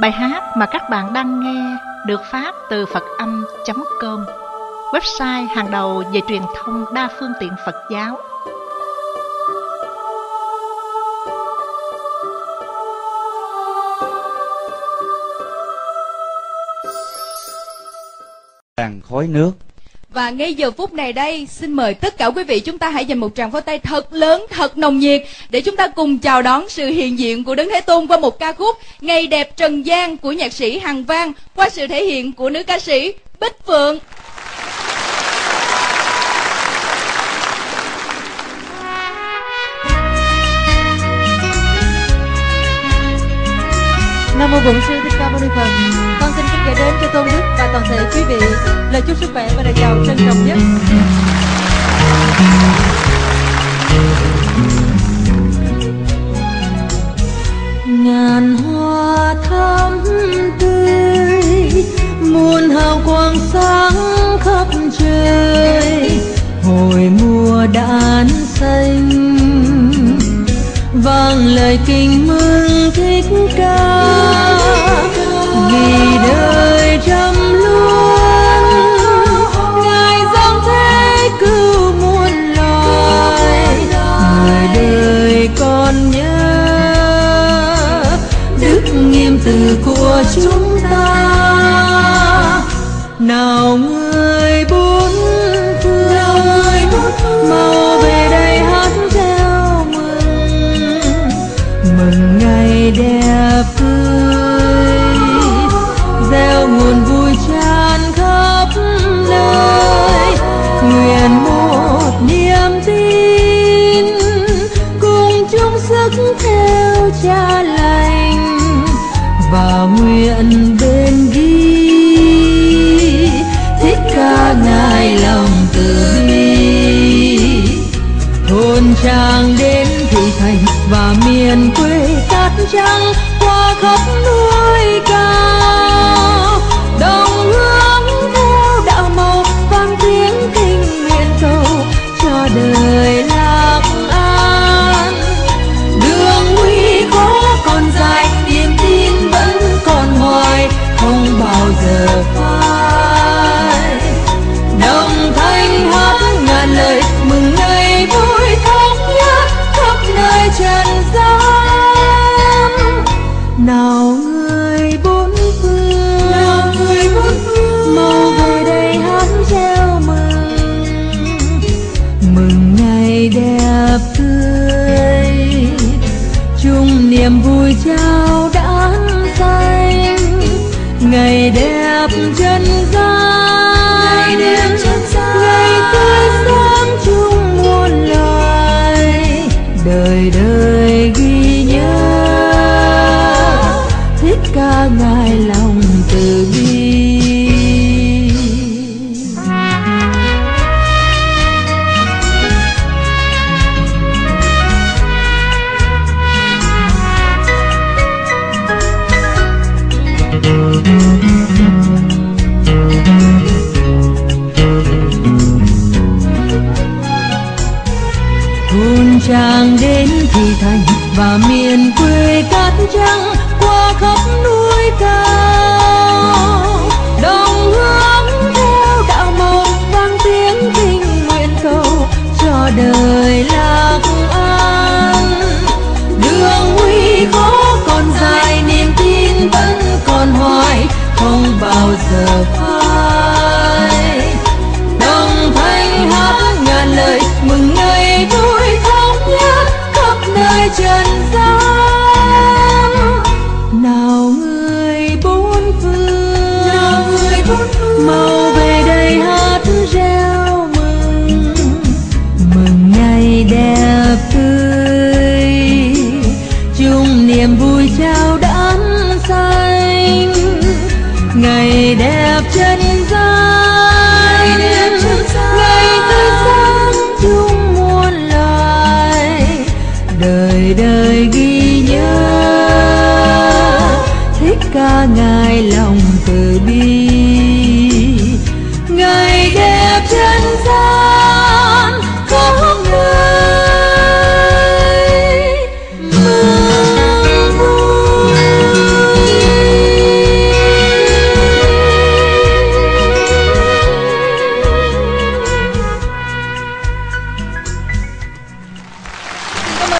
Bài hát mà các bạn đang nghe được phát từ Phật-âm.com, website hàng đầu về truyền thông đa phương tiện Phật giáo. Làn khói nước. Và ngay giờ phút này đây, xin mời tất cả quý vị chúng ta hãy dành một tràng pháo tay thật lớn, thật nồng nhiệt để chúng ta cùng chào đón sự hiện diện của Đấng Thế Tôn qua một ca khúc Ngày Đẹp Trần Gian của nhạc sĩ Hằng Vang qua sự thể hiện của nữ ca sĩ Bích Phượng. Nam mô Bổn Sư Thích Ca Mâu Ni Phật. Con xin kính gửi đến cho Tôn Đức và toàn thể quý vị lời chúc sức khỏe và lời chào trân trọng nhất. Ngàn hoa thắm tươi, muôn hào quang sáng khắp trời, hồi mùa đán xanh vang lời kinh mừng thích ca, vì đời trăm luôn ngài giáng thế cứu muôn loài, người đời còn nhớ đức nghiêm từ của chúng ta. Nào người bốn phương mau về đây hát reo mừng ngày đẹp tươi, gieo nguồn vui tràn khắp nơi, nguyện một niềm tin cùng chung sức theo Cha lành, và nguyện bên ghi thích ca ngài lòng từ bi. Thôn trang đến thị thành và miền quê cát trắng, qua khắp núi cao, đồng hướng theo đạo màu vang tiếng kinh nguyện cầu cho đời lạc an. Đường nguy khó còn dài, niềm tin vẫn còn hoài, không bao giờ phai. Đồng thanh hát ngàn lời mừng ngày vui thống nhất khắp nơi trần gian. Nào người bốn phương mau về đây hát reo mừng ngày đẹp tươi, chung niềm vui chào đán xanh, ngày đẹp chân gian, ngày tươi sáng chung muôn loài, đời đời ghi nhớ thích ca ngài lòng từ bi. Thôn trang đến thị thành và miền quê cát trắng, qua khắp núi cao, đồng hướng theo đạo màu vang tiếng kinh nguyện cầu cho đời lạc an. Đường nguy khó còn dài, niềm tin vẫn còn hoài, không bao giờ phai. Đồng thanh hát ngàn lời mừng ngày vui thống nhất khắp nơi trần gian. Nào người bốn phương mau về đây hát reo mừng ngày đẹp tươi, chung niềm vui chào đán xanh, ngày đẹp chân gian, ngày tươi sáng chung muôn loài, đời đời ghi nhớ thích ca ngài lòng từ bi.